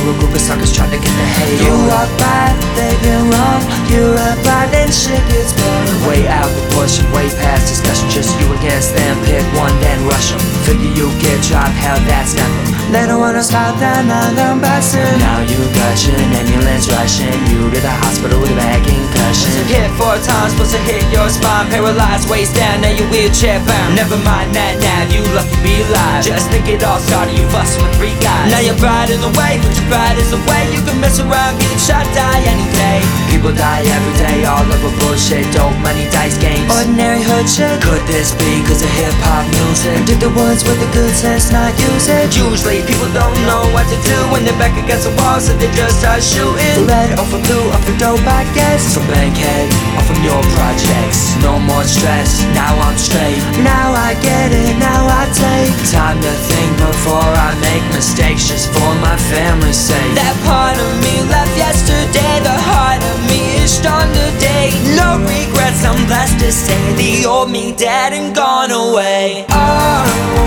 a group of suckers trying to get the hate. You walk by, they get wrong. You reply, then shit gets better. Way out proportion, way past discussion. Just you against them, pick one then rush them. Figure you get dropped, hell that's nothing. They don't wanna stop that, now I'm busting. Now you gushing, ambulance rushing you to the hospital with a bad concussion. Hit 4 times, supposed to hit your spine. Paralyzed, waist down, now you wheelchair bound. Never mind that now, you lucky be alive. Just think it all started, you fussing with 3 guys. Now your pride is away, but your pride is away. You can mess around, get shot, die any day. People die every day, all over bullshit. Dope, money, dice games, Ordinary hood shit. Could this be cause of hip-hop music? Did the ones with the good sense not use it? Usually people don't know what to do when they're back against the wall, so they just start shooting. Red or for blue or for dope, I guess. From Bankhead or from your projects. No more stress, now I'm straight. Now I get it, now I take Time to think before I make mistakes, just for my family's sake. That part of me left yesterday, the heart of me is strong today. No regrets, I'm blessed to say the old me dead and gone away. Oh,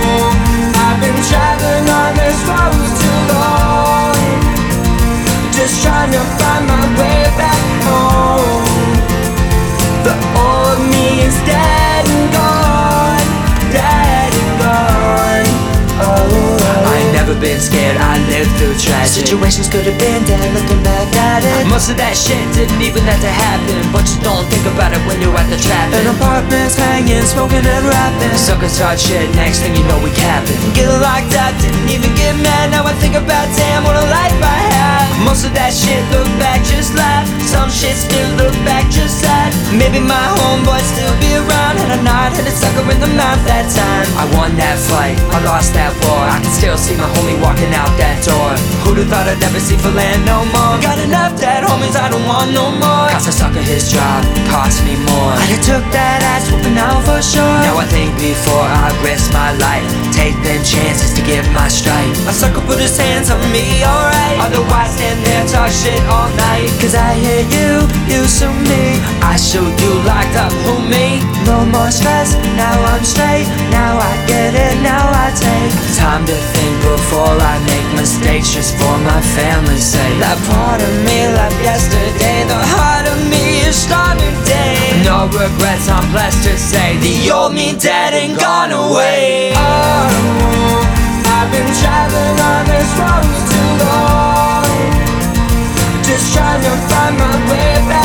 I've been traveling on this road too long, just trying to find my way back home. The old me is dead and gone, dead and gone. Oh, I ain't never been scared, I lived through tragic situations could have been dead, looking back at it. Most of that shit didn't even have to happen, but you don't think about it when you're at the traffic. In apartments hanging, smoking and rapping. Suckers start shit, next thing you know we capping. Get locked up, didn't even get mad. Now I think about damn what a life I had. Most of that shit look back, just laugh. Some shit still look back, just sad. Maybe my homeboy still be around, had I not hit a sucker in the mouth that time. I won that fight, I lost that war. I can still see my homie walking out that door. Who'd have thought I'd never see for land no more? Got enough dead homies, I don't want no more. Cost a sucker his job, cost me more. I'd have took that ass whooping out for sure. Now I think before I risk my life, take them chances to give my stripe. A sucker put his hands on me, alright. Otherwise stand there talk shit all night. Cause I hear you, you sue me. I shoot you locked up, who me? No more stress, now I'm straight. Now I get it, now I take Time to think before I make mistakes, just for my family's sake. that part of me left yesterday, the heart of me is strong today. No regrets, I'm blessed to say the old me dead and gone away. Oh, I've been traveling on this road too long, just trying to find my way back